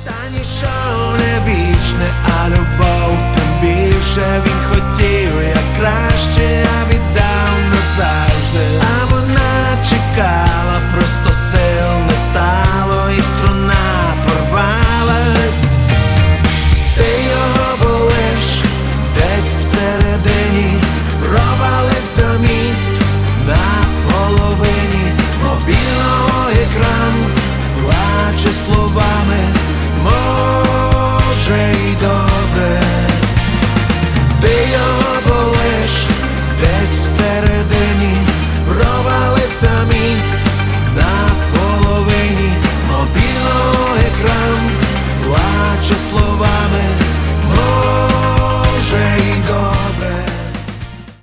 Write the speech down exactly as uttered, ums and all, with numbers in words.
Та ніщо не вічне, а любов тим більше. Він хотів як краще, а віддав назад.